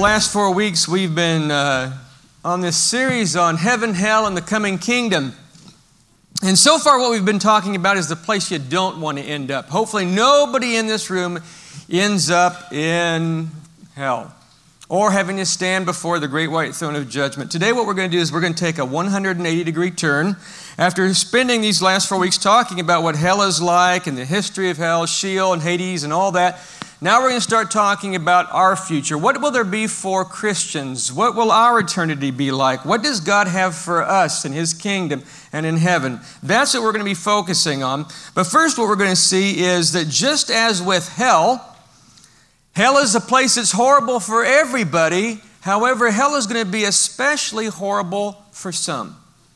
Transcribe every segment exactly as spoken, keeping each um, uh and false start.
last four weeks, we've been uh, on this series on heaven, hell, and the coming kingdom. And so far what we've been talking about is the place you don't want to end up. Hopefully nobody in this room ends up in hell or having to stand before the great white throne of judgment. Today what we're going to do is we're going to take a one hundred eighty degree turn. After spending these last four weeks talking about what hell is like and the history of hell, Sheol and Hades and all that, now we're going to start talking about our future. What will there be for Christians? What will our eternity be like? What does God have for us in His kingdom and in heaven? That's what we're going to be focusing on. But first what we're going to see is that just as with hell, hell is a place that's horrible for everybody. However, hell is going to be especially horrible for some.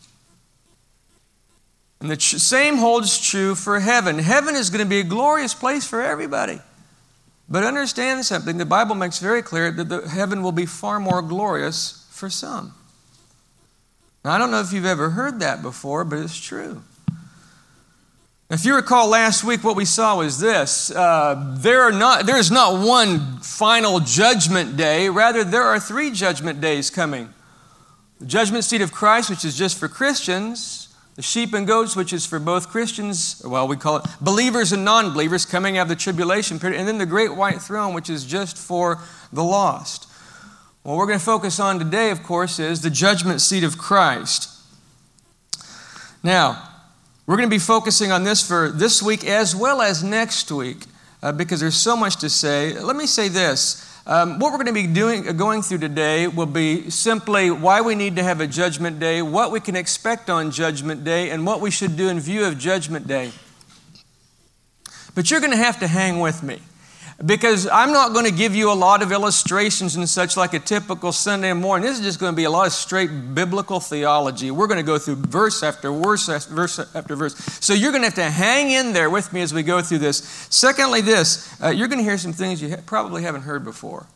And the same holds true for heaven. Heaven is going to be a glorious place for everybody. But understand something, the Bible makes very clear that the heaven will be far more glorious for some. Now, I don't know if you've ever heard that before, but it's true. If you recall last week, what we saw was this. Uh, there are not, there is not one final judgment day. Rather, there are three judgment days coming. The judgment seat of Christ, which is just for Christians. The sheep and goats, which is for both Christians, well, we call it believers and non-believers coming out of the tribulation period. And then the great white throne, which is just for the lost. What we're going to focus on today, of course, is the judgment seat of Christ. Now, we're going to be focusing on this for this week as well as next week uh, because there's so much to say. Let me say this. Um, what we're going to be doing, uh, going through today will be simply why we need to have a judgment day, what we can expect on judgment day, and what we should do in view of judgment day. But you're going to have to hang with me because I'm not going to give you a lot of illustrations and such like a typical Sunday morning. This is just going to be a lot of straight biblical theology. We're going to go through verse after verse, verse after verse. So you're going to have to hang in there with me as we go through this. Secondly, this, uh, you're going to hear some things you ha- probably haven't heard before.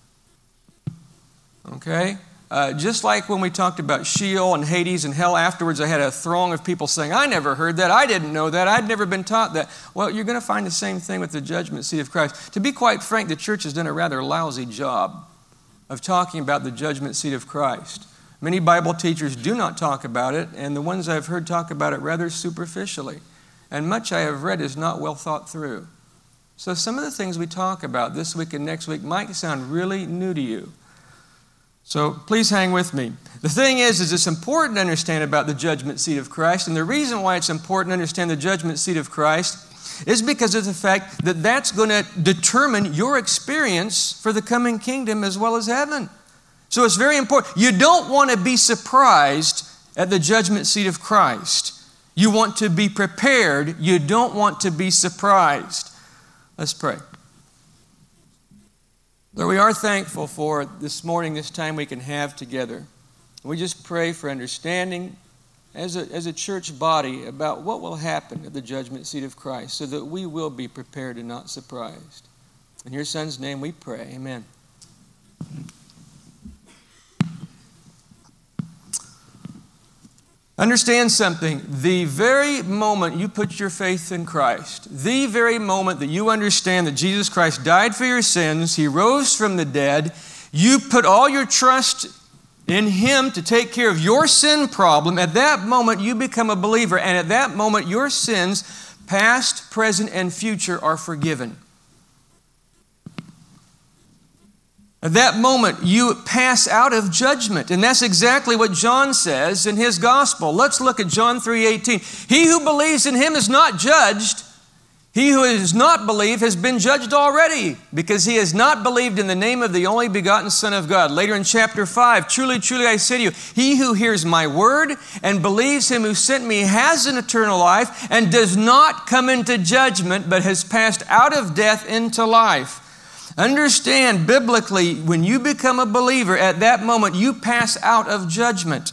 Okay? Uh, just like when we talked about Sheol and Hades and hell afterwards, I had a throng of people saying, I never heard that, I didn't know that, I'd never been taught that. Well, you're going to find the same thing with the judgment seat of Christ. To be quite frank, the church has done a rather lousy job of talking about the judgment seat of Christ. Many Bible teachers do not talk about it, and the ones I've heard talk about it rather superficially. And much I have read is not well thought through. So some of the things we talk about this week and next week might sound really new to you. So please hang with me. The thing is, is it's important to understand about the judgment seat of Christ. And the reason why it's important to understand the judgment seat of Christ is because of the fact that that's going to determine your experience for the coming kingdom as well as heaven. So it's very important. You don't want to be surprised at the judgment seat of Christ. You want to be prepared. You don't want to be surprised. Let's pray. Lord, we are thankful for this morning, this time we can have together. We just pray for understanding as a, as a church body about what will happen at the judgment seat of Christ so that we will be prepared and not surprised. In your Son's name we pray. Amen. Understand something. The very moment you put your faith in Christ, the very moment that you understand that Jesus Christ died for your sins, He rose from the dead, you put all your trust in Him to take care of your sin problem, at that moment you become a believer, and at that moment your sins, past, present, and future, are forgiven. At that moment, you pass out of judgment. And that's exactly what John says in his gospel. Let's look at John three eighteen. He who believes in Him is not judged. He who does not believe has been judged already, because he has not believed in the name of the only begotten Son of God. Later in chapter five, truly, truly, I say to you, he who hears my word and believes Him who sent me has an eternal life and does not come into judgment, but has passed out of death into life. Understand biblically, when you become a believer, at that moment you pass out of judgment.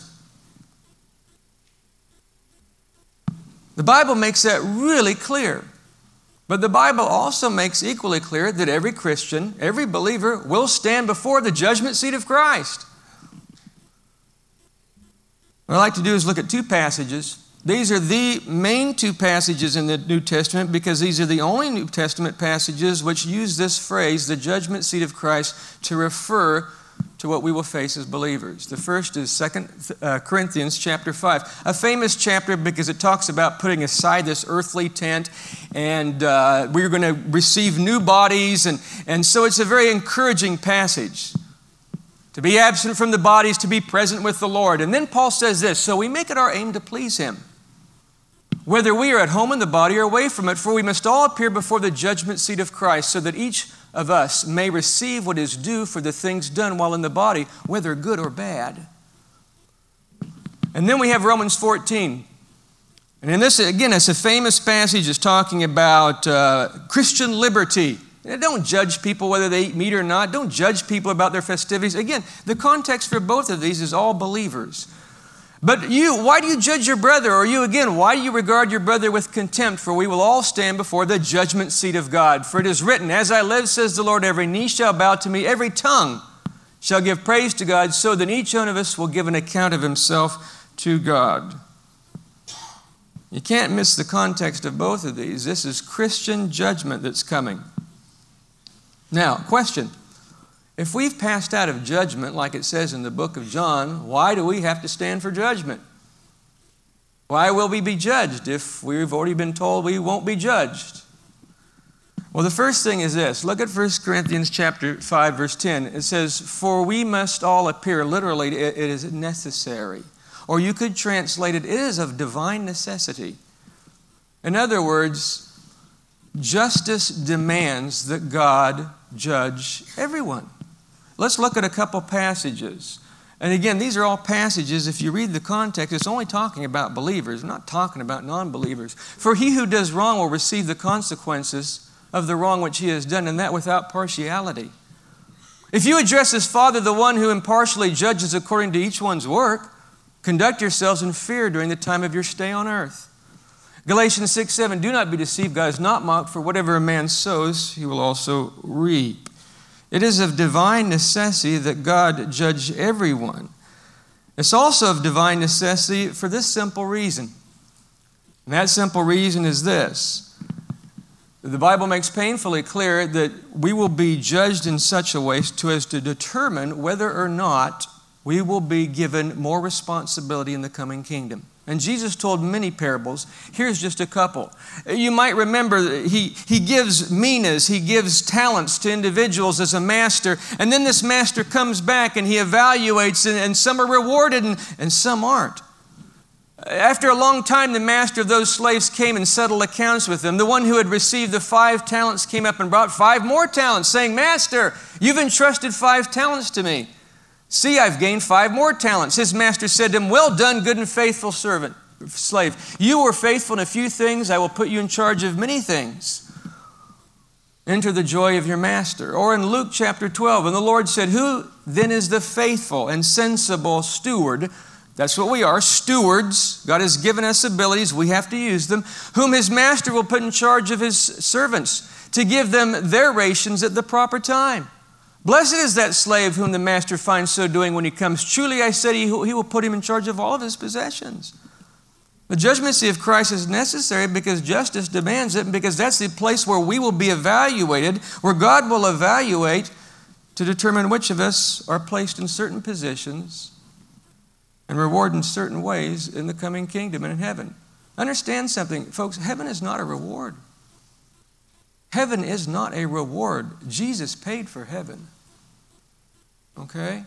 The Bible makes that really clear. But the Bible also makes equally clear that every Christian, every believer will stand before the judgment seat of Christ. What I'd like to do is look at two passages. These are the main two passages in the New Testament because these are the only New Testament passages which use this phrase, the judgment seat of Christ, to refer to what we will face as believers. The first is Second Corinthians chapter five, a famous chapter because it talks about putting aside this earthly tent, and uh, we're going to receive new bodies, and, and so it's a very encouraging passage. To be absent from the bodies, to be present with the Lord. And then Paul says this, so we make it our aim to please Him, whether we are at home in the body or away from it, for we must all appear before the judgment seat of Christ, so that each of us may receive what is due for the things done while in the body, whether good or bad. And then we have Romans fourteen. And in this, again, it's a famous passage. It's talking about uh, Christian liberty. Don't judge people whether they eat meat or not. Don't judge people about their festivities. Again, the context for both of these is all believers. But you, why do you judge your brother? Or you again, why do you regard your brother with contempt? For we will all stand before the judgment seat of God. For it is written, as I live, says the Lord, every knee shall bow to me, every tongue shall give praise to God, so that each one of us will give an account of himself to God. You can't miss the context of both of these. This is Christian judgment that's coming. Now, question. If we've passed out of judgment, like it says in the book of John, why do we have to stand for judgment? Why will we be judged if we've already been told we won't be judged? Well, the first thing is this. Look at First Corinthians chapter five, verse ten. It says, for we must all appear. Literally, it is necessary. Or you could translate it, it is of divine necessity. In other words, justice demands that God judge everyone. Let's look at a couple passages. And again, these are all passages, if you read the context, it's only talking about believers, not talking about non-believers. For he who does wrong will receive the consequences of the wrong which he has done, and that without partiality. If you address as Father the one who impartially judges according to each one's work, conduct yourselves in fear during the time of your stay on earth. Galatians six seven, do not be deceived, God is not mocked, for whatever a man sows, he will also reap. It is of divine necessity that God judge everyone. It's also of divine necessity for this simple reason. And that simple reason is this. The Bible makes painfully clear that we will be judged in such a way to as to determine whether or not we will be given more responsibility in the coming kingdom. And Jesus told many parables. Here's just a couple. You might remember he, he gives minas, he gives talents to individuals as a master, and then this master comes back and he evaluates, and, and some are rewarded and, and some aren't. After a long time, the master of those slaves came and settled accounts with them. The one who had received the five talents came up and brought five more talents, saying, Master, you've entrusted five talents to me. See, I've gained five more talents. His master said to him, well done, good and faithful servant, slave. You were faithful in a few things. I will put you in charge of many things. Enter the joy of your master. Or in Luke chapter twelve, and the Lord said, who then is the faithful and sensible steward? That's what we are, stewards. God has given us abilities. We have to use them. Whom his master will put in charge of his servants to give them their rations at the proper time. Blessed is that slave whom the master finds so doing when he comes. Truly I said, he will put him in charge of all of his possessions. The judgment seat of Christ is necessary because justice demands it, and because that's the place where we will be evaluated, where God will evaluate to determine which of us are placed in certain positions and rewarded in certain ways in the coming kingdom and in heaven. Understand something, folks, heaven is not a reward. Heaven is not a reward. Jesus paid for heaven. Okay?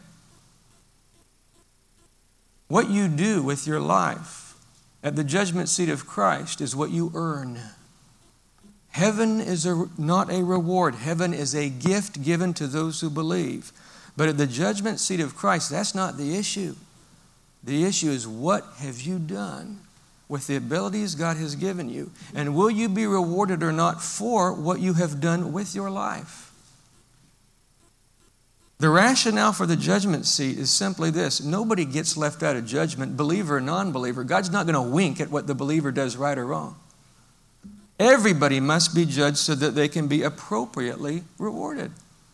What you do with your life at the judgment seat of Christ is what you earn. Heaven is a, not a reward. Heaven is a gift given to those who believe. But at the judgment seat of Christ, that's not the issue. The issue is, what have you done with the abilities God has given you? And will you be rewarded or not for what you have done with your life? The rationale for the judgment seat is simply this. Nobody gets left out of judgment, believer or non-believer. God's not going to wink at what the believer does right or wrong. Everybody must be judged so that they can be appropriately rewarded.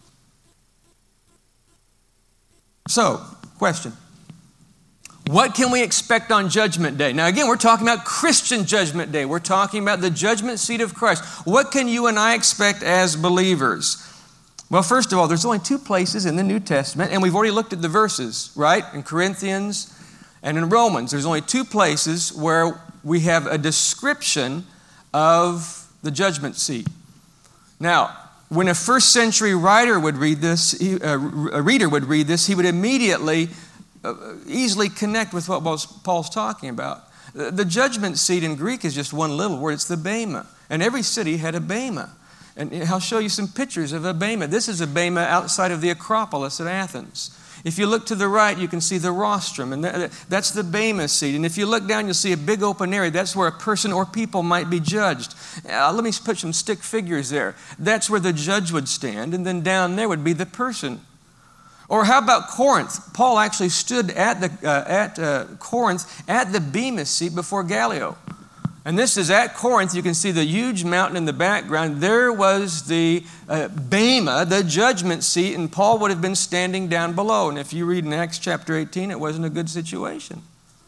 So, question. What can we expect on Judgment Day? Now again, we're talking about Christian Judgment Day. We're talking about the judgment seat of Christ. What can you and I expect as believers? Well, first of all, there's only two places in the New Testament, and we've already looked at the verses, right? In Corinthians and in Romans. There's only two places where we have a description of the judgment seat. Now, when a first century writer would read this, he, uh, a reader would read this, he would immediately, uh, easily connect with what Paul's talking about. The, the judgment seat in Greek is just one little word. It's the bema. And every city had a bema. And I'll show you some pictures of a bema. This is a bema outside of the Acropolis at Athens. If you look to the right, you can see the rostrum, and that, that's the bema seat. And if you look down, you'll see a big open area. That's where a person or people might be judged. Uh, let me put some stick figures there. That's where the judge would stand, and then down there would be the person. Or how about Corinth? Paul actually stood at, the, uh, at uh, Corinth at the bema seat before Gallio. And this is at Corinth. You can see the huge mountain in the background. There was the uh, bema, the judgment seat, and Paul would have been standing down below. And if you read in Acts chapter eighteen, it wasn't a good situation.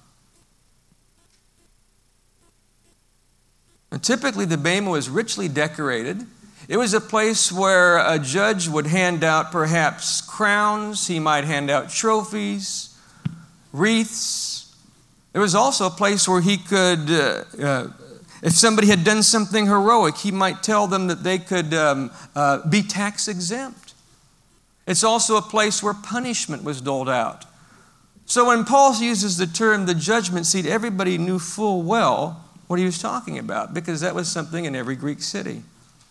And typically, the bema was richly decorated. It was a place where a judge would hand out perhaps crowns. He might hand out trophies, wreaths. There was also a place where he could, uh, uh, if somebody had done something heroic, he might tell them that they could um, uh, be tax exempt. It's also a place where punishment was doled out. So when Paul uses the term the judgment seat, everybody knew full well what he was talking about, because that was something in every Greek city.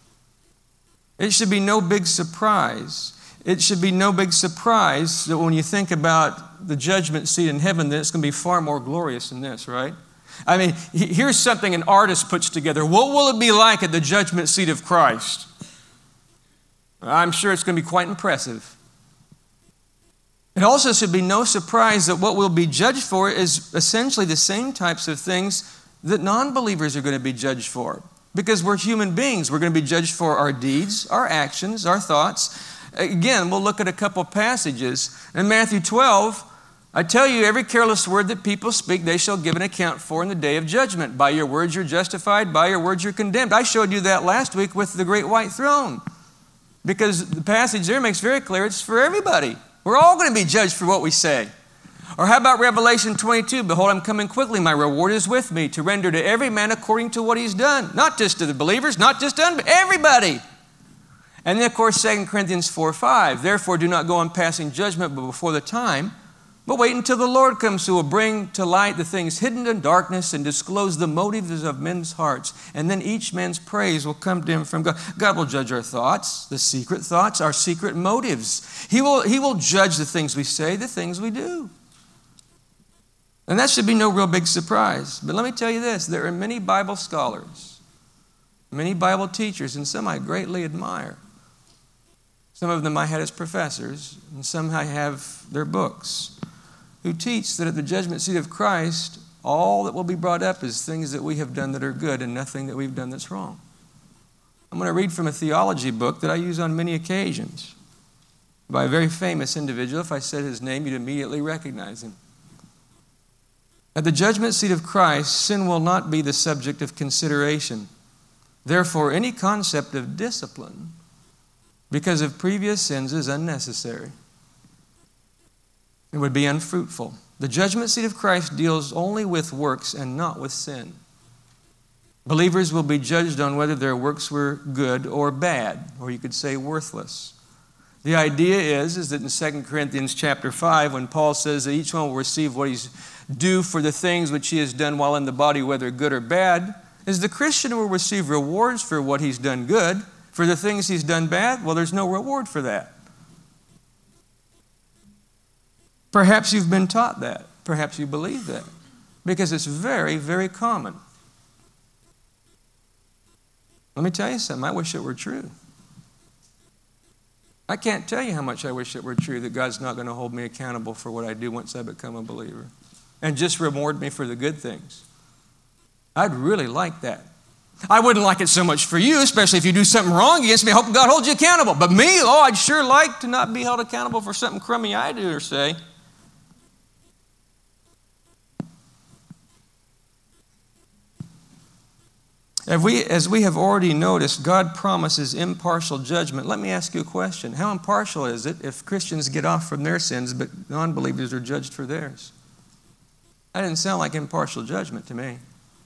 It should be no big surprise. It should be no big surprise that when you think about the judgment seat in heaven, that it's going to be far more glorious than this, right? I mean, here's something an artist puts together. What will it be like at the judgment seat of Christ? I'm sure it's going to be quite impressive. It also should be no surprise that what we'll be judged for is essentially the same types of things that non-believers are going to be judged for. Because we're human beings. We're going to be judged for our deeds, our actions, our thoughts. Again, we'll look at a couple passages. In Matthew twelve, I tell you, every careless word that people speak, they shall give an account for in the day of judgment. By your words you're justified, by your words you're condemned. I showed you that last week with the great white throne. Because the passage there makes very clear it's for everybody. We're all going to be judged for what we say. Or how about Revelation twenty-two? Behold, I'm coming quickly. My reward is with me to render to every man according to what he's done. Not just to the believers, not just to un- everybody. And then, of course, Second Corinthians four five. Therefore, do not go on passing judgment before the time, but wait until the Lord comes, who will bring to light the things hidden in darkness and disclose the motives of men's hearts. And then each man's praise will come to him from God. God will judge our thoughts, the secret thoughts, our secret motives. He will, he will judge the things we say, the things we do. And that should be no real big surprise. But let me tell you this, there are many Bible scholars, many Bible teachers, and some I greatly admire. Some of them I had as professors, and some I have their books, who teach that at the judgment seat of Christ, all that will be brought up is things that we have done that are good and nothing that we've done that's wrong. I'm going to read from a theology book that I use on many occasions by a very famous individual. If I said his name, you'd immediately recognize him. At the judgment seat of Christ, sin will not be the subject of consideration. Therefore, any concept of discipline because of previous sins is unnecessary. It would be unfruitful. The judgment seat of Christ deals only with works and not with sin. Believers will be judged on whether their works were good or bad, or you could say worthless. The idea is, is that in Second Corinthians chapter five, when Paul says that each one will receive what he's due for the things which he has done while in the body, whether good or bad, is the Christian will receive rewards for what he's done good. For the things he's done bad, well, there's no reward for that. Perhaps you've been taught that. Perhaps you believe that. Because it's very, very common. Let me tell you something. I wish it were true. I can't tell you how much I wish it were true that God's not going to hold me accountable for what I do once I become a believer and just reward me for the good things. I'd really like that. I wouldn't like it so much for you, especially if you do something wrong against me. I hope God holds you accountable. But me, oh, I'd sure like to not be held accountable for something crummy I do or say. As we, as we have already noticed, God promises impartial judgment. Let me ask you a question. How impartial is it if Christians get off from their sins, but non-believers are judged for theirs? That didn't sound like impartial judgment to me.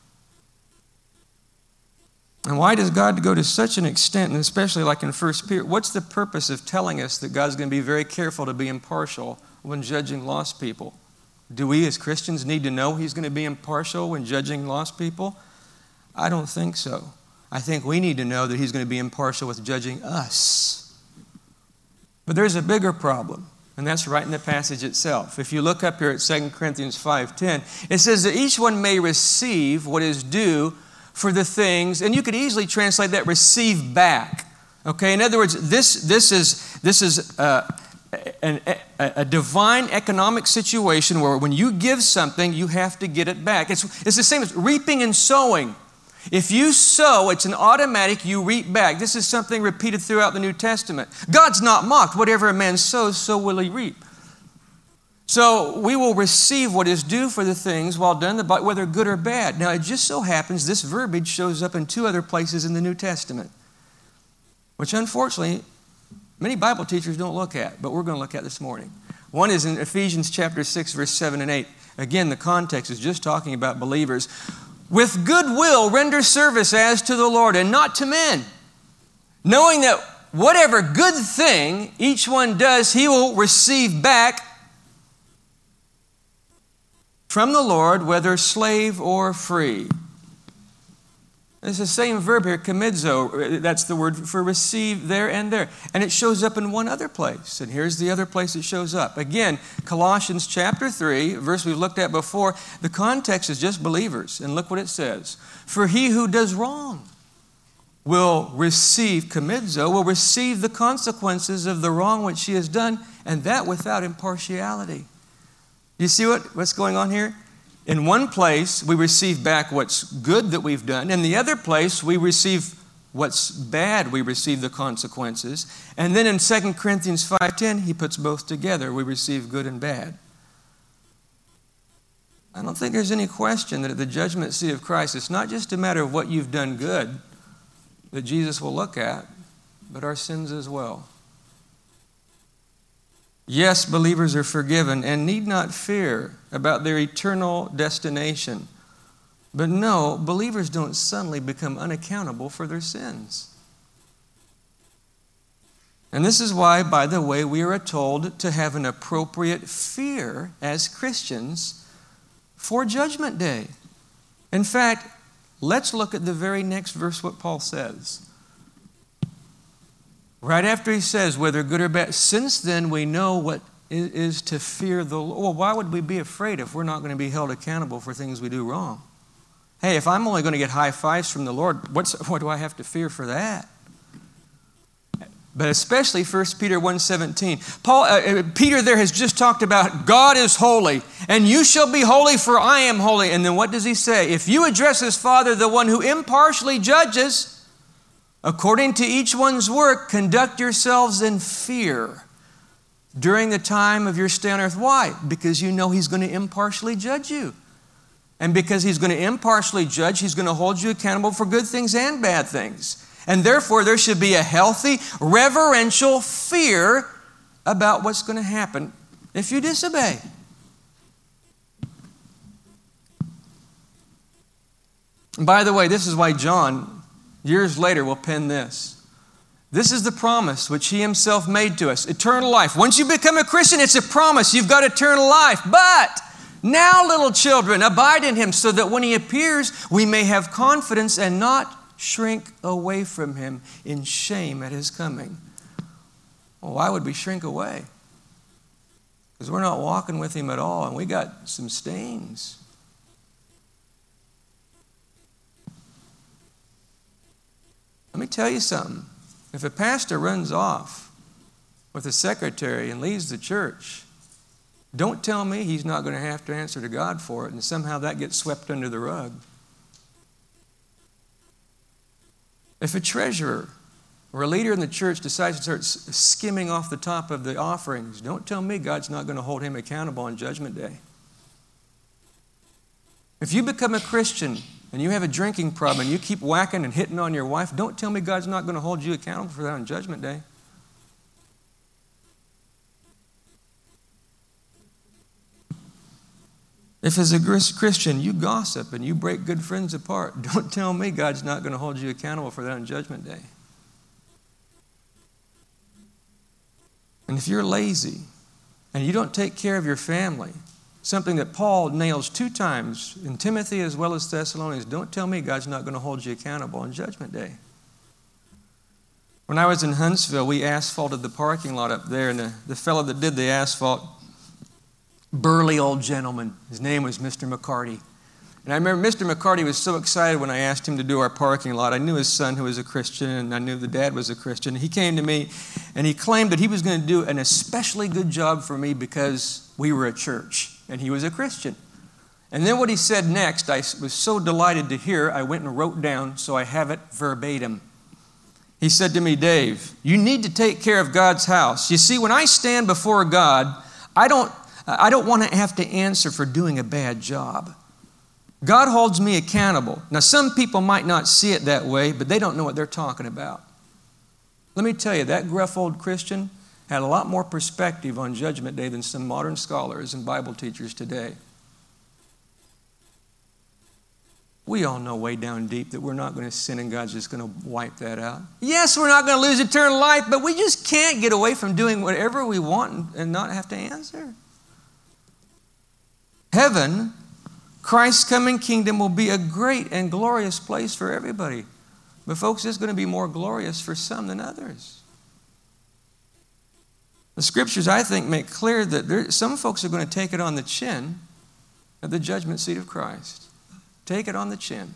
And why does God go to such an extent, and especially like in First Peter, what's the purpose of telling us that God's going to be very careful to be impartial when judging lost people? Do we as Christians need to know He's going to be impartial when judging lost people? I don't think so. I think we need to know that He's going to be impartial with judging us. But there's a bigger problem, and that's right in the passage itself. If you look up here at Second Corinthians five ten, it says that each one may receive what is due for the things, and you could easily translate that receive back. Okay, in other words, this, this is, this is uh, an, a, a divine economic situation where when you give something, you have to get it back. It's, it's the same as reaping and sowing. If you sow, it's an automatic, you reap back. This is something repeated throughout the New Testament. God's not mocked. Whatever a man sows, so will he reap. So we will receive what is due for the things while done, whether good or bad. Now, it just so happens this verbiage shows up in two other places in the New Testament, which unfortunately many Bible teachers don't look at, but we're going to look at this morning. One is in Ephesians chapter six, verse seven and eight. Again, the context is just talking about believers. With good will render service as to the Lord and not to men, knowing that whatever good thing each one does, he will receive back from the Lord, whether slave or free. It's the same verb here, komidzo. That's the word for receive there and there. And it shows up in one other place. And here's the other place it shows up. Again, Colossians chapter three, verse we've looked at before. The context is just believers. And look what it says. For he who does wrong will receive, komidzo, will receive the consequences of the wrong which he has done, and that without impartiality. You see what, what's going on here? In one place, we receive back what's good that we've done. In the other place, we receive what's bad. We receive the consequences. And then in Second Corinthians five ten, he puts both together. We receive good and bad. I don't think there's any question that at the judgment seat of Christ, it's not just a matter of what you've done good that Jesus will look at, but our sins as well. Yes, believers are forgiven and need not fear about their eternal destination. But no, believers don't suddenly become unaccountable for their sins. And this is why, by the way, we are told to have an appropriate fear as Christians for Judgment Day. In fact, let's look at the very next verse, what Paul says. Right after he says, whether good or bad, since then we know what it is to fear the Lord. Well, why would we be afraid if we're not going to be held accountable for things we do wrong? Hey, if I'm only going to get high fives from the Lord, what's, what do I have to fear for that? But especially First Peter one seventeen. Paul, uh, Peter there has just talked about God is holy, and you shall be holy, for I am holy. And then what does he say? If you address as Father, the one who impartially judges, according to each one's work, conduct yourselves in fear during the time of your stay on earth. Why? Because you know He's going to impartially judge you. And because He's going to impartially judge, He's going to hold you accountable for good things and bad things. And therefore, there should be a healthy, reverential fear about what's going to happen if you disobey. And by the way, this is why John, years later, we'll pen this. This is the promise which He Himself made to us, eternal life. Once you become a Christian, it's a promise. You've got eternal life. But now, little children, abide in Him so that when He appears, we may have confidence and not shrink away from Him in shame at His coming. Well, why would we shrink away? Because we're not walking with Him at all, and we got some stains. Let me tell you something. If a pastor runs off with a secretary and leaves the church, don't tell me he's not going to have to answer to God for it, and somehow that gets swept under the rug. If a treasurer or a leader in the church decides to start skimming off the top of the offerings, don't tell me God's not going to hold him accountable on Judgment Day. If you become a Christian and you have a drinking problem and you keep whacking and hitting on your wife, don't tell me God's not going to hold you accountable for that on Judgment Day. If as a Christian you gossip and you break good friends apart, don't tell me God's not going to hold you accountable for that on Judgment Day. And if you're lazy and you don't take care of your family, something that Paul nails two times in Timothy as well as Thessalonians, don't tell me God's not going to hold you accountable on Judgment Day. When I was in Huntsville, we asphalted the parking lot up there, and the, the fellow that did the asphalt, burly old gentleman. His name was Mister McCarty. And I remember Mister McCarty was so excited when I asked him to do our parking lot. I knew his son who was a Christian, and I knew the dad was a Christian. He came to me, and he claimed that he was going to do an especially good job for me because we were a church, and he was a Christian. And then what he said next, I was so delighted to hear, I went and wrote down so I have it verbatim. He said to me, Dave, you need to take care of God's house. You see, when I stand before God, I don't I don't want to have to answer for doing a bad job. God holds me accountable. Now, some people might not see it that way, but they don't know what they're talking about. Let me tell you, that gruff old Christian had a lot more perspective on Judgment Day than some modern scholars and Bible teachers today. We all know way down deep that we're not going to sin and God's just going to wipe that out. Yes, we're not going to lose eternal life, but we just can't get away from doing whatever we want and not have to answer. Heaven, Christ's coming kingdom, will be a great and glorious place for everybody. But folks, it's going to be more glorious for some than others. The scriptures, I think, make clear that there, some folks are going to take it on the chin at the judgment seat of Christ. Take it on the chin.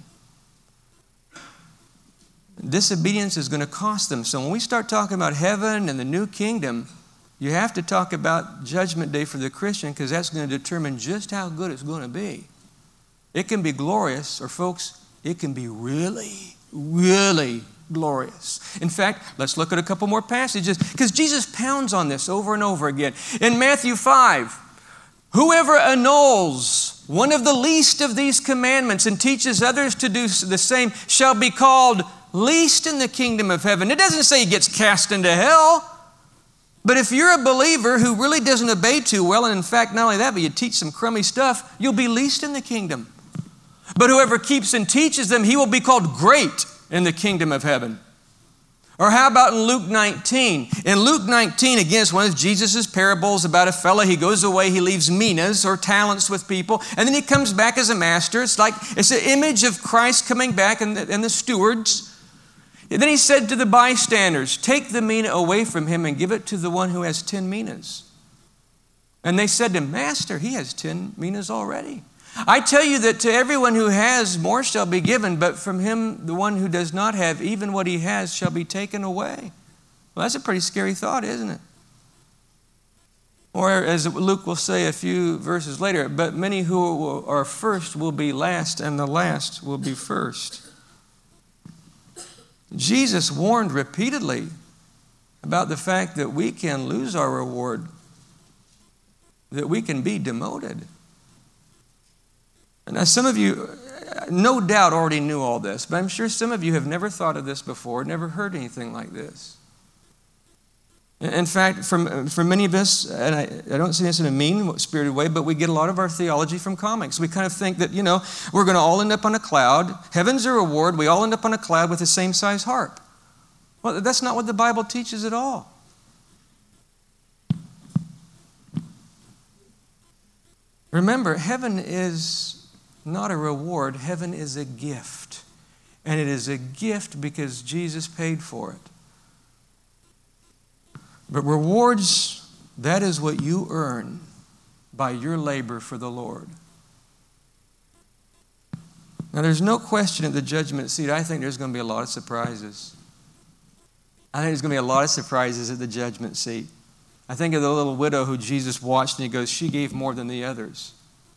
Disobedience is going to cost them. So when we start talking about heaven and the new kingdom, you have to talk about Judgment Day for the Christian, because that's going to determine just how good it's going to be. It can be glorious, or folks, it can be really, really glorious. In fact, let's look at a couple more passages, because Jesus pounds on this over and over again. In Matthew five, whoever annuls one of the least of these commandments and teaches others to do the same shall be called least in the kingdom of heaven. It doesn't say he gets cast into hell. But if you're a believer who really doesn't obey too well, and in fact, not only that, but you teach some crummy stuff, you'll be least in the kingdom. But whoever keeps and teaches them, he will be called great in the kingdom of heaven. Or how about in Luke nineteen? In Luke nineteen, again, it's one of Jesus' parables about a fella. He goes away, he leaves minas or talents with people, and then he comes back as a master. It's like, it's an image of Christ coming back and the, and the stewards. And then he said to the bystanders, take the mina away from him and give it to the one who has ten minas. And they said to him, Master, he has ten minas already. I tell you that to everyone who has, more shall be given, but from him, the one who does not have, even what he has shall be taken away. Well, that's a pretty scary thought, isn't it? Or as Luke will say a few verses later, but many who are first will be last, and the last will be first. Jesus warned repeatedly about the fact that we can lose our reward, that we can be demoted. Now, some of you, no doubt, already knew all this, but I'm sure some of you have never thought of this before, never heard anything like this. In fact, from, for many of us, and I, I don't say this in a mean-spirited way, but we get a lot of our theology from comics. We kind of think that, you know, we're going to all end up on a cloud. Heaven's a reward. We all end up on a cloud with the same size harp. Well, that's not what the Bible teaches at all. Remember, heaven is not a reward. Heaven is a gift. And it is a gift because Jesus paid for it. But rewards, that is what you earn by your labor for the Lord. Now, there's no question at the judgment seat, I think there's going to be a lot of surprises. I think there's going to be a lot of surprises at the judgment seat. I think of the little widow who Jesus watched and he goes, she gave more than the others.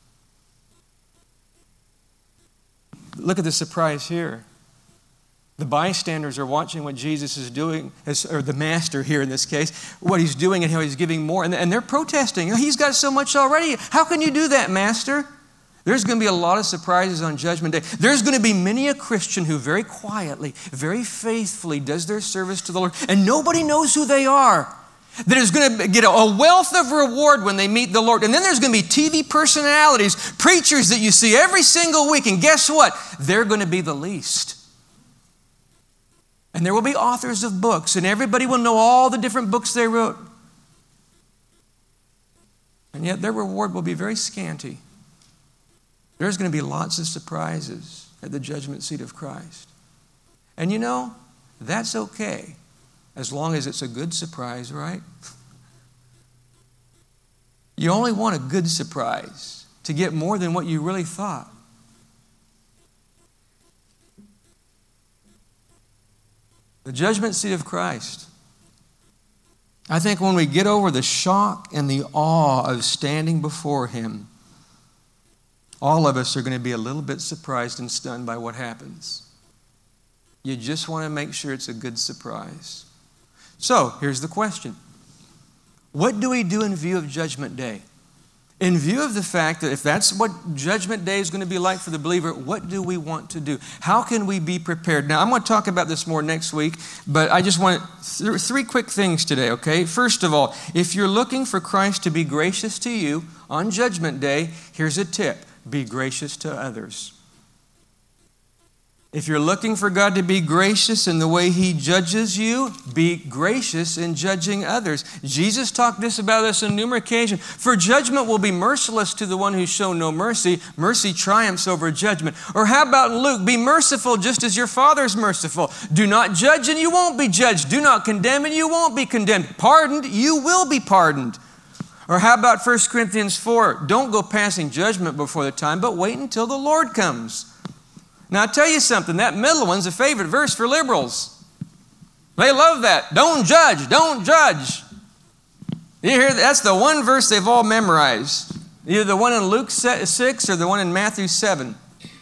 Look at the surprise here. The bystanders are watching what Jesus is doing, or the master here in this case, what he's doing and how he's giving more. And they're protesting. He's got so much already. How can you do that, master? There's going to be a lot of surprises on Judgment Day. There's going to be many a Christian who very quietly, very faithfully does their service to the Lord, and nobody knows who they are. That is going to get a wealth of reward when they meet the Lord. And then there's going to be T V personalities, preachers that you see every single week, and guess what? They're going to be the least. And there will be authors of books, and everybody will know all the different books they wrote. And yet their reward will be very scanty. There's going to be lots of surprises at the judgment seat of Christ. And you know, that's okay, as long as it's a good surprise, right? You only want a good surprise to get more than what you really thought. The judgment seat of Christ. I think when we get over the shock and the awe of standing before Him, all of us are going to be a little bit surprised and stunned by what happens. You just want to make sure it's a good surprise. So, here's the question. What do we do in view of Judgment Day? In view of the fact that if that's what Judgment Day is going to be like for the believer, what do we want to do? How can we be prepared? Now, I'm going to talk about this more next week, but I just want th- three quick things today, okay? First of all, if you're looking for Christ to be gracious to you on Judgment Day, here's a tip. Be gracious to others. If you're looking for God to be gracious in the way He judges you, be gracious in judging others. Jesus talked this about us on numerous occasions. For judgment will be merciless to the one who's shown no mercy. Mercy triumphs over judgment. Or how about in Luke? Be merciful just as your Father is merciful. Do not judge and you won't be judged. Do not condemn and you won't be condemned. Pardoned, you will be pardoned. Or how about First Corinthians four? Don't go passing judgment before the time, but wait until the Lord comes. Now, I'll tell you something. That middle one's a favorite verse for liberals. They love that. Don't judge. Don't judge. You hear that? That's the one verse they've all memorized. Either the one in Luke six or the one in Matthew seven.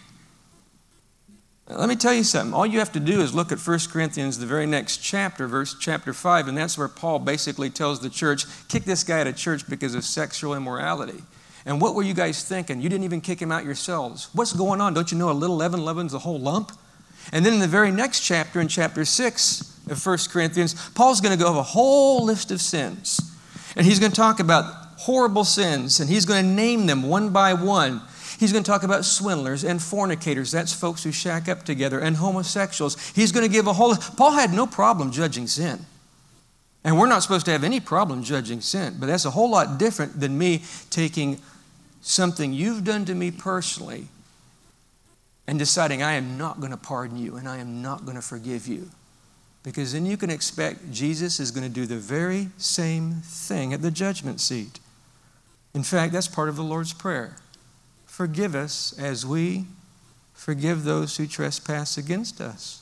Now, let me tell you something. All you have to do is look at First Corinthians, the very next chapter, verse chapter five, and that's where Paul basically tells the church, kick this guy out of church because of sexual immorality. And what were you guys thinking? You didn't even kick him out yourselves. What's going on? Don't you know a little leaven leavens the whole lump? And then in the very next chapter, in chapter six of First Corinthians, Paul's going to go over a whole list of sins. And he's going to talk about horrible sins, and he's going to name them one by one. He's going to talk about swindlers and fornicators. That's folks who shack up together, and homosexuals. He's going to give a whole... Paul had no problem judging sin. And we're not supposed to have any problem judging sin. But that's a whole lot different than me taking something you've done to me personally and deciding I am not going to pardon you and I am not going to forgive you. Because then you can expect Jesus is going to do the very same thing at the judgment seat. In fact, that's part of the Lord's Prayer. Forgive us as we forgive those who trespass against us.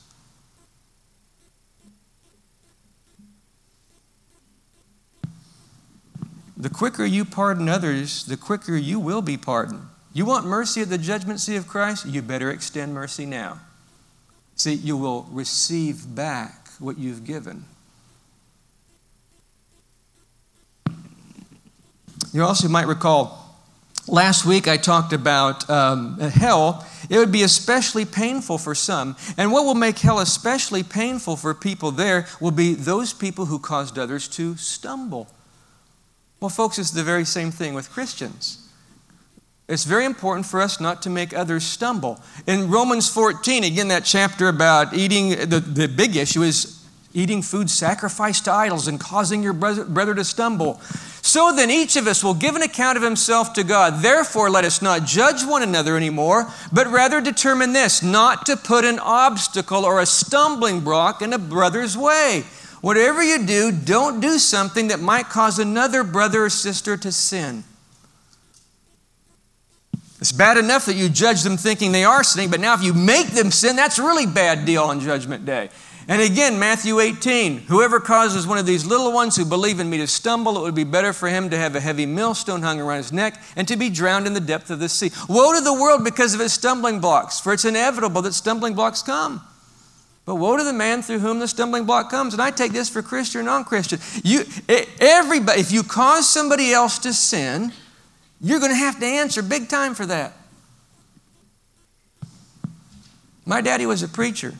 The quicker you pardon others, the quicker you will be pardoned. You want mercy at the judgment seat of Christ? You better extend mercy now. See, you will receive back what you've given. You also might recall, last week I talked about um, hell. It would be especially painful for some. And what will make hell especially painful for people there will be those people who caused others to stumble. Well, folks, it's the very same thing with Christians. It's very important for us not to make others stumble. In Romans fourteen, again, that chapter about eating, the, the big issue is eating food sacrificed to idols and causing your brother, brother to stumble. So then each of us will give an account of himself to God. Therefore, let us not judge one another anymore, but rather determine this, not to put an obstacle or a stumbling block in a brother's way. Whatever you do, don't do something that might cause another brother or sister to sin. It's bad enough that you judge them thinking they are sinning, but now if you make them sin, that's a really bad deal on Judgment Day. And again, Matthew eighteen, whoever causes one of these little ones who believe in me to stumble, it would be better for him to have a heavy millstone hung around his neck and to be drowned in the depth of the sea. Woe to the world because of its stumbling blocks, for it's inevitable that stumbling blocks come. But woe to the man through whom the stumbling block comes. And I take this for Christian or non-Christian. You, everybody, if you cause somebody else to sin, you're going to have to answer big time for that. My daddy was a preacher.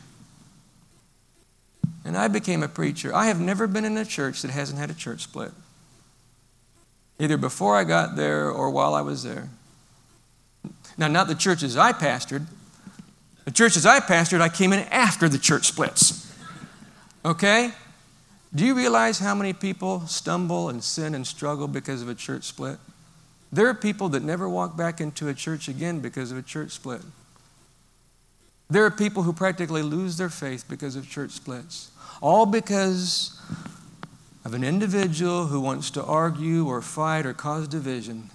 And I became a preacher. I have never been in a church that hasn't had a church split. Either before I got there or while I was there. Now, not the churches I pastored. The churches I pastored, I came in after the church splits. Okay? Do you realize how many people stumble and sin and struggle because of a church split? There are people that never walk back into a church again because of a church split. There are people who practically lose their faith because of church splits. All because of an individual who wants to argue or fight or cause division.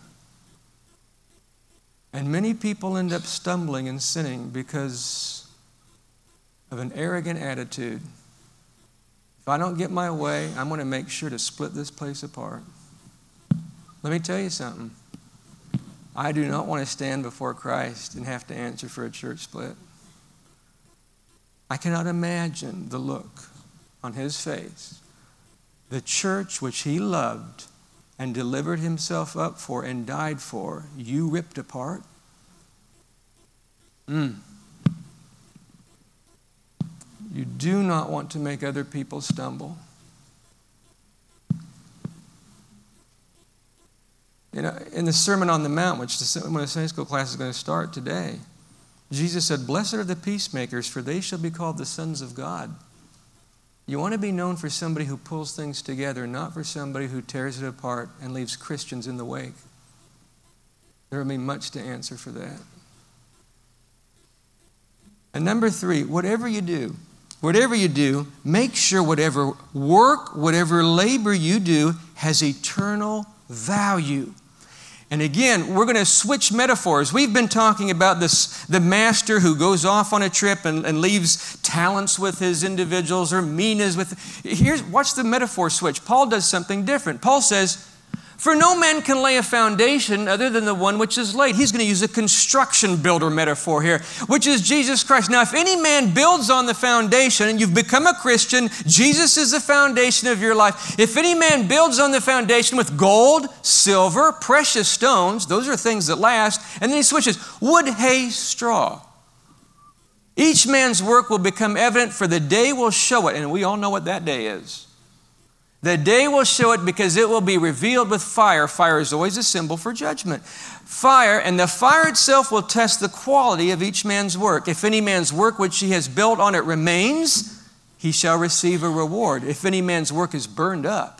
And many people end up stumbling and sinning because of an arrogant attitude. If I don't get my way, I'm going to make sure to split this place apart. Let me tell you something. I do not want to stand before Christ and have to answer for a church split. I cannot imagine the look on his face. The church which he loved and delivered himself up for and died for, you ripped apart? Mm. You do not want to make other people stumble. You know, in the Sermon on the Mount, which the, when the Sunday school class is going to start today, Jesus said, "Blessed are the peacemakers, for they shall be called the sons of God." You want to be known for somebody who pulls things together, not for somebody who tears it apart and leaves Christians in the wake. There will be much to answer for that. And number three, whatever you do, whatever you do, make sure whatever work, whatever labor you do has eternal value. And again, we're going to switch metaphors. We've been talking about this, the master who goes off on a trip and, and leaves talents with his individuals or minas with... Here's, watch the metaphor switch. Paul does something different. Paul says, "For no man can lay a foundation other than the one which is laid." He's going to use a construction builder metaphor here, which is Jesus Christ. Now, if any man builds on the foundation, and you've become a Christian, Jesus is the foundation of your life. If any man builds on the foundation with gold, silver, precious stones, those are things that last, and then he switches, wood, hay, straw. Each man's work will become evident, for the day will show it, and we all know what that day is. The day will show it, because it will be revealed with fire. Fire is always a symbol for judgment. Fire, and the fire itself will test the quality of each man's work. If any man's work which he has built on it remains, he shall receive a reward. If any man's work is burned up,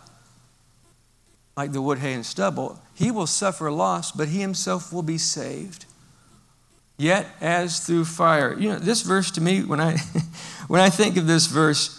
like the wood, hay, and stubble, he will suffer loss, but he himself will be saved. Yet as through fire. You know, this verse to me, when I when I think of this verse,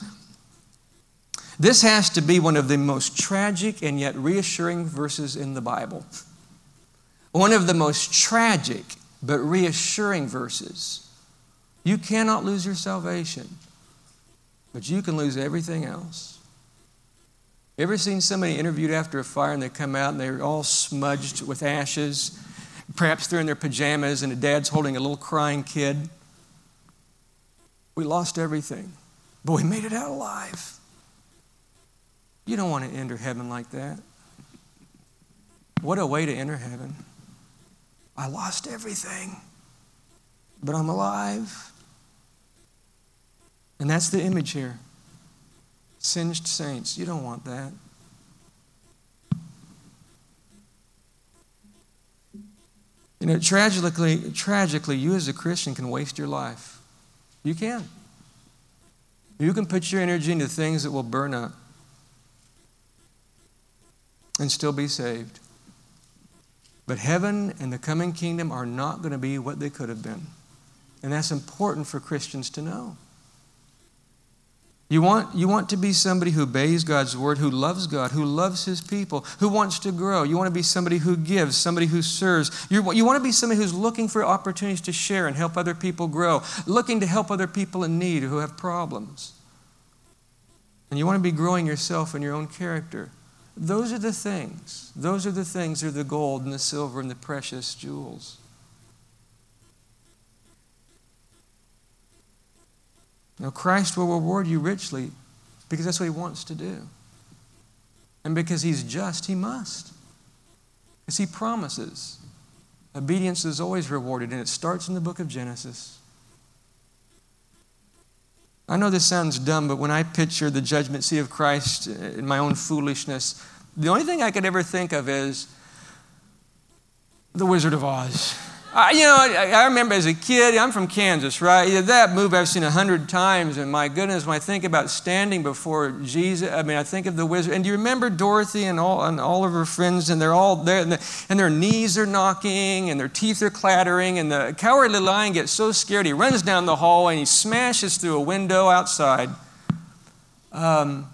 this has to be one of the most tragic and yet reassuring verses in the Bible. One of the most tragic but reassuring verses. You cannot lose your salvation, but you can lose everything else. You ever seen somebody interviewed after a fire and they come out and they're all smudged with ashes? Perhaps they're in their pajamas and a dad's holding a little crying kid. We lost everything, but we made it out alive. You don't want to enter heaven like that. What a way to enter heaven. I lost everything, but I'm alive. And that's the image here. Singed saints. You don't want that. You know, tragically, tragically, you as a Christian can waste your life. You can. You can put your energy into things that will burn up and still be saved. But heaven and the coming kingdom are not going to be what they could have been. And that's important for Christians to know. You want, you want to be somebody who obeys God's word, who loves God, who loves his people, who wants to grow. You want to be somebody who gives, somebody who serves. You, you want to be somebody who's looking for opportunities to share and help other people grow, looking to help other people in need who have problems. And you want to be growing yourself and your own character. Those are the things. Those are the things that are the gold and the silver and the precious jewels. Now, Christ will reward you richly because that's what he wants to do. And because he's just, he must. Because he promises. Obedience is always rewarded, and it starts in the book of Genesis. I know this sounds dumb, but when I picture the judgment seat of Christ in my own foolishness, the only thing I could ever think of is The Wizard of Oz. I, you know, I, I remember as a kid, I'm from Kansas, right? That movie I've seen a hundred times, and my goodness, when I think about standing before Jesus, I mean, I think of the wizard. And do you remember Dorothy and all, and all of her friends, and they're all there, and, the, and their knees are knocking, and their teeth are clattering, and the Cowardly Lion gets so scared, he runs down the hallway, and he smashes through a window outside. Um,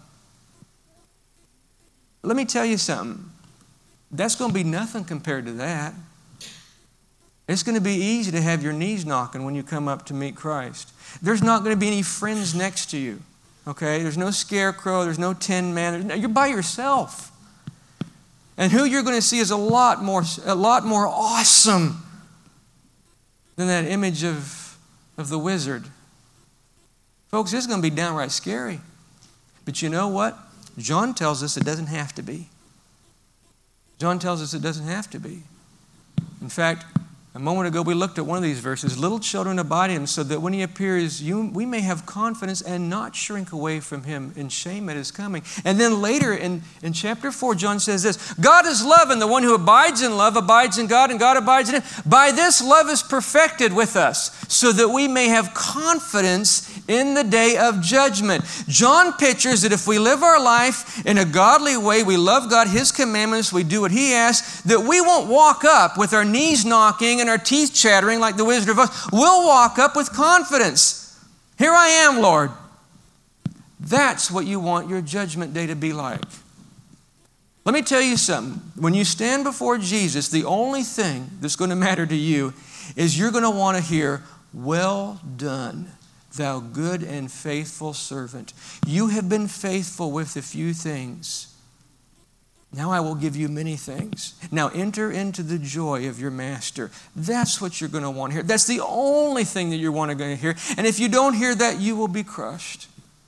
let me tell you something. That's going to be nothing compared to that. It's going to be easy to have your knees knocking when you come up to meet Christ. There's not going to be any friends next to you, okay? There's no scarecrow. There's no tin man. You're by yourself. And who you're going to see is a lot more, a lot more awesome than that image of, of the wizard. Folks, this is going to be downright scary. But you know what? John tells us it doesn't have to be. John tells us it doesn't have to be. In fact, a moment ago, we looked at one of these verses. Little children abide in him, so that when he appears, you, we may have confidence and not shrink away from him in shame at his coming. And then later in, in chapter four, John says this, God is love, and the one who abides in love abides in God, and God abides in him. By this, love is perfected with us, so that we may have confidence in the day of judgment. John pictures that if we live our life in a godly way, we love God, his commandments, we do what he asks, that we won't walk up with our knees knocking and our teeth chattering like the Wizard of Oz. We'll walk up with confidence. Here I am, Lord. That's what you want your judgment day to be like. Let me tell you something. When you stand before Jesus, the only thing that's going to matter to you is you're going to want to hear, well done, thou good and faithful servant. You have been faithful with a few things. Now I will give you many things. Now enter into the joy of your master. That's what you're going to want to hear. That's the only thing that you're going to hear. And if you don't hear that, you will be crushed.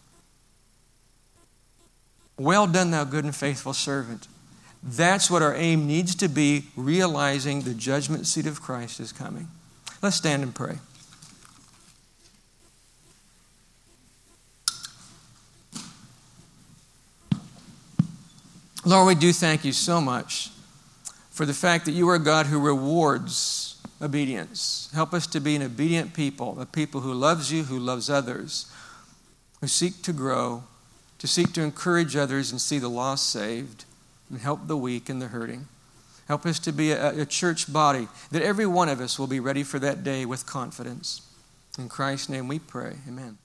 Well done, thou good and faithful servant. That's what our aim needs to be, realizing the judgment seat of Christ is coming. Let's stand and pray. Lord, we do thank you so much for the fact that you are a God who rewards obedience. Help us to be an obedient people, a people who loves you, who loves others, who seek to grow, to seek to encourage others and see the lost saved, and help the weak and the hurting. Help us to be a, a church body that every one of us will be ready for that day with confidence. In Christ's name we pray. Amen.